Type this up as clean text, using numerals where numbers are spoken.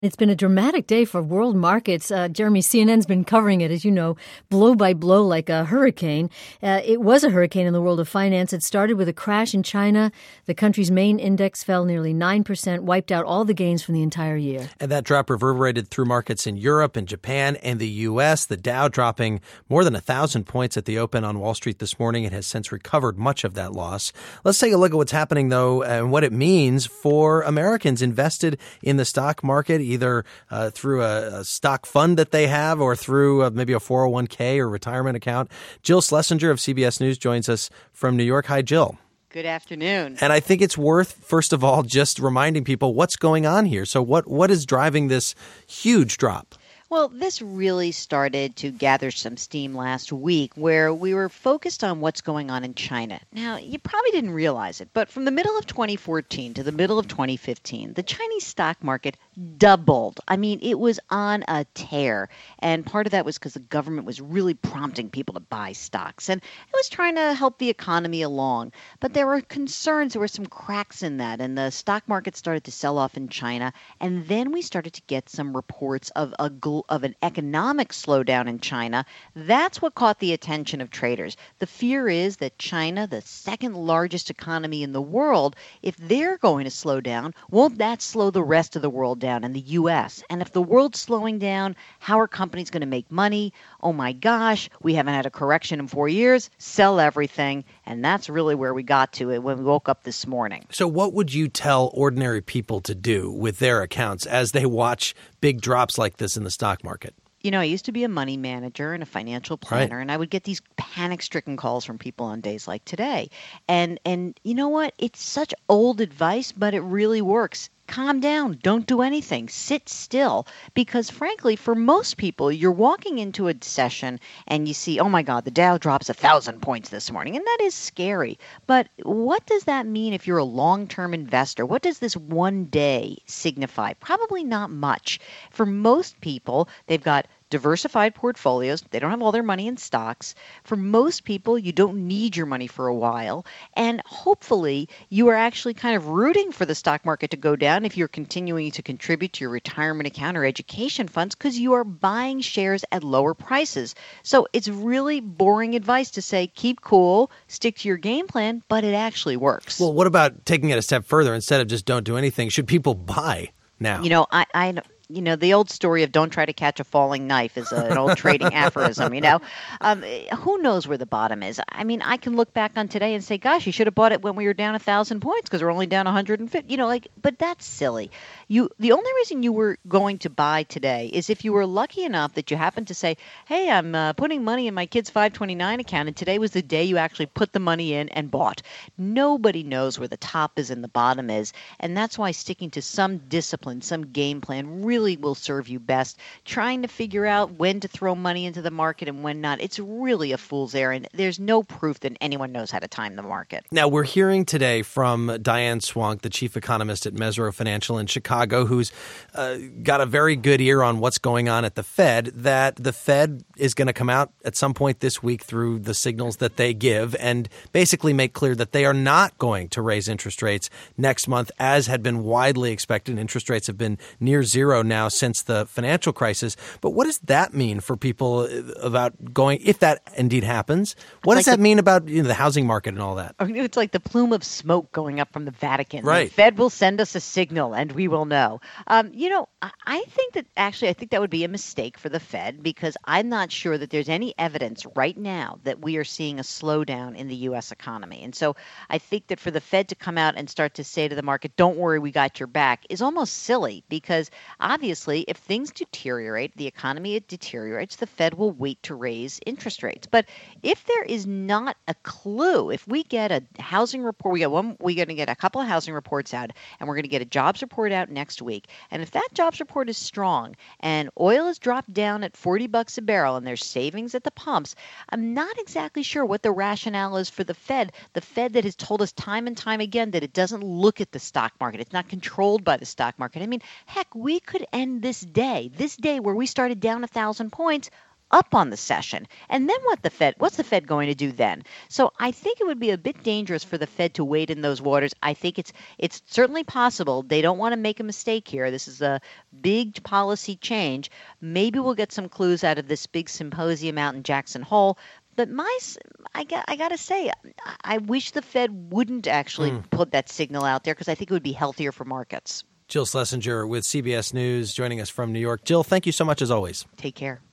It's been a dramatic day for world markets. Jeremy, CNN's been covering it, as you know, blow by blow like a hurricane. It was a hurricane in the world of finance. It started with a crash in China. The country's main index fell nearly 9%, wiped out all the gains from the entire year. And that drop reverberated through markets in Europe and Japan and the U.S., the Dow dropping more than 1,000 points at the open on Wall Street this morning. It has since recovered much of that loss. Let's take a look at what's happening, though, and what it means for Americans invested in the stock market, either through a stock fund that they have or through maybe a 401k or retirement account. Jill Schlesinger of CBS News joins us from New York. Hi, Jill. Good afternoon. And I think it's worth, first of all, just reminding people what's going on here. So what is driving this huge drop? Well, this really started to gather some steam last week where we were focused on what's going on in China. Now, you probably didn't realize it, but from the middle of 2014 to the middle of 2015, the Chinese stock market doubled. I mean, it was on a tear. And part of that was because the government was really prompting people to buy stocks. And it was trying to help the economy along. But there were concerns. There were some cracks in that. And the stock market started to sell off in China. And then we started to get some reports of an economic slowdown in China. That's what caught the attention of traders. The fear is that China, the second largest economy in the world, if they're going to slow down, won't that slow the rest of the world down in the U.S.? And if the world's slowing down, how are companies going to make money? Oh my gosh, we haven't had a correction in 4 years. Sell everything. And that's really where we got to it when we woke up this morning. So what would you tell ordinary people to do with their accounts as they watch big drops like this in the stock market? You know, I used to be a money manager and a financial planner, and I would get these panic-stricken calls from people on days like today. And you know what? It's such old advice, but it really works. Calm down. Don't do anything. Sit still. Because frankly, for most people, you're walking into a session and you see, oh my God, the Dow drops 1,000 points this morning. And that is scary. But what does that mean if you're a long-term investor? What does this one day signify? Probably not much. For most people, they've got diversified portfolios. They don't have all their money in stocks. For most people, you don't need your money for a while. And hopefully, you are actually kind of rooting for the stock market to go down if you're continuing to contribute to your retirement account or education funds because you are buying shares at lower prices. So it's really boring advice to say, keep cool, stick to your game plan, but it actually works. Well, what about taking it a step further? Instead of just don't do anything, should people buy now? You know, You know, the old story of don't try to catch a falling knife is an old trading aphorism, you know. Who knows where the bottom is? I mean, I can look back on today and say, gosh, you should have bought it when we were down 1,000 points because we're only down 150. You know, but that's silly. The only reason you were going to buy today is if you were lucky enough that you happened to say, hey, I'm putting money in my kid's 529 account, and today was the day you actually put the money in and bought. Nobody knows where the top is and the bottom is, and that's why sticking to some discipline, some game plan really will serve you best. Trying to figure out when to throw money into the market and when not, it's really a fool's errand. There's no proof that anyone knows how to time the market. Now, we're hearing today from Diane Swonk, the chief economist at Mesirow Financial in Chicago, who's got a very good ear on what's going on at the Fed, that the Fed is going to come out at some point this week through the signals that they give and basically make clear that they are not going to raise interest rates next month as had been widely expected. Interest rates have been near zero now since the financial crisis. But what does that mean for people about going, if that indeed happens? What does that mean about the housing market and all that? I mean, it's like the plume of smoke going up from the Vatican. Right. The Fed will send us a signal and we will know. I think that would be a mistake for the Fed because I'm not sure that there's any evidence right now that we are seeing a slowdown in the U.S. economy. And so I think that for the Fed to come out and start to say to the market, don't worry, we got your back, is almost silly because obviously if things deteriorate, the economy deteriorates, the Fed will wait to raise interest rates. But if there is not a clue, if we get a housing report, we're going to get a couple of housing reports out and we're going to get a jobs report out next week. And if that jobs report is strong and oil has dropped down at $40 a barrel and there's savings at the pumps, I'm not exactly sure what the rationale is for the Fed that has told us time and time again that it doesn't look at the stock market. It's not controlled by the stock market. I mean, heck, we could end this day where we started down 1,000 points up on the session. And then what's the Fed going to do then? So I think it would be a bit dangerous for the Fed to wade in those waters. I think it's certainly possible. They don't want to make a mistake here. This is a big policy change. Maybe we'll get some clues out of this big symposium out in Jackson Hole. But I got to say, I wish the Fed wouldn't actually put that signal out there because I think it would be healthier for markets. Jill Schlesinger with CBS News joining us from New York. Jill, thank you so much as always. Take care.